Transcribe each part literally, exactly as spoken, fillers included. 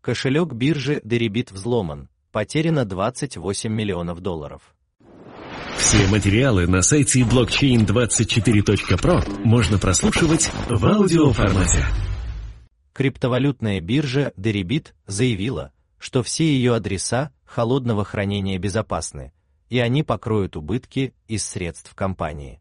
Кошелек биржи Deribit взломан, потеряно двадцать восемь миллионов долларов. Все материалы на сайте блокчейн двадцать четыре точка про можно прослушивать в аудиоформате. Криптовалютная биржа Deribit заявила, что все ее адреса холодного хранения безопасны, и они покроют убытки из средств компании.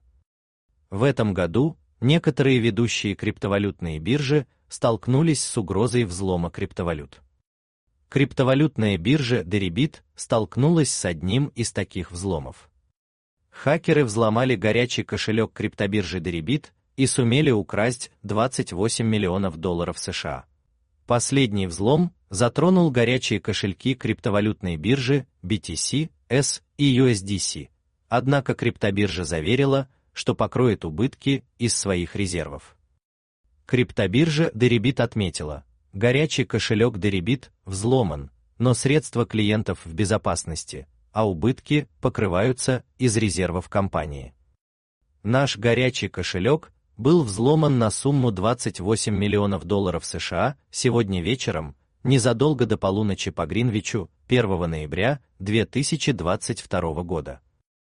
В этом году некоторые ведущие криптовалютные биржи столкнулись с угрозой взлома криптовалют. Криптовалютная биржа Deribit столкнулась с одним из таких взломов. Хакеры взломали горячий кошелек криптобиржи Deribit и сумели украсть двадцать восемь миллионов долларов США. Последний взлом затронул горячие кошельки криптовалютной биржи би ти си, эс и ю эс ди си, однако криптобиржа заверила, что покроет убытки из своих резервов. Криптобиржа Deribit отметила, горячий кошелек Deribit взломан, но средства клиентов в безопасности, а убытки покрываются из резервов компании. Наш горячий кошелек был взломан на сумму двадцать восемь миллионов долларов США сегодня вечером, незадолго до полуночи по Гринвичу, первого ноября две тысячи двадцать второго года.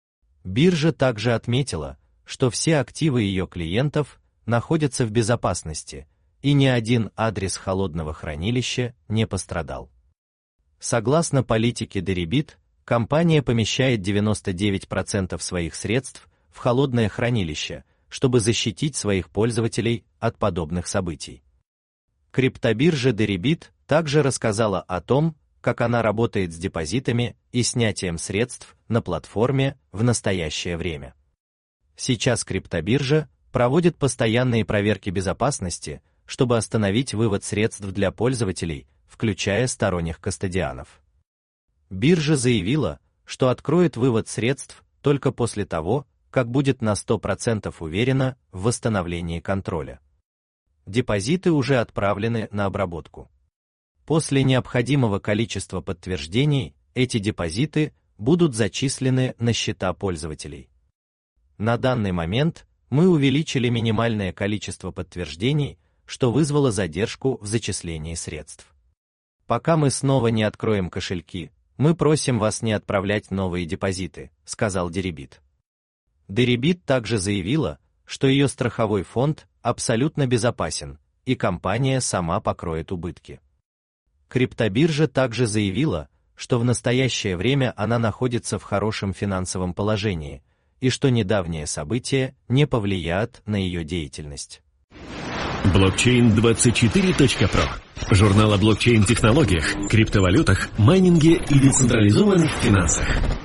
Биржа также отметила, что все активы ее клиентов находятся в безопасности, и ни один адрес холодного хранилища не пострадал. Согласно политике Deribit, компания помещает девяносто девять процентов своих средств в холодное хранилище, чтобы защитить своих пользователей от подобных событий. Криптобиржа Deribit также рассказала о том, как она работает с депозитами и снятием средств на платформе в настоящее время. Сейчас криптобиржа проводит постоянные проверки безопасности, чтобы остановить вывод средств для пользователей, включая сторонних кастодианов. Биржа заявила, что откроет вывод средств только после того, как будет на сто процентов уверена в восстановлении контроля. Депозиты уже отправлены на обработку. После необходимого количества подтверждений эти депозиты будут зачислены на счета пользователей. На данный момент мы увеличили минимальное количество подтверждений, что вызвало задержку в зачислении средств. Пока мы снова не откроем кошельки, мы просим вас не отправлять новые депозиты, сказал Deribit. Deribit также заявила, что ее страховой фонд абсолютно безопасен, и компания сама покроет убытки. Криптобиржа также заявила, что в настоящее время она находится в хорошем финансовом положении, и что недавние события не повлияют на ее деятельность. блокчейн двадцать четыре точка про. Журнал о блокчейн-технологиях, криптовалютах, майнинге и децентрализованных финансах.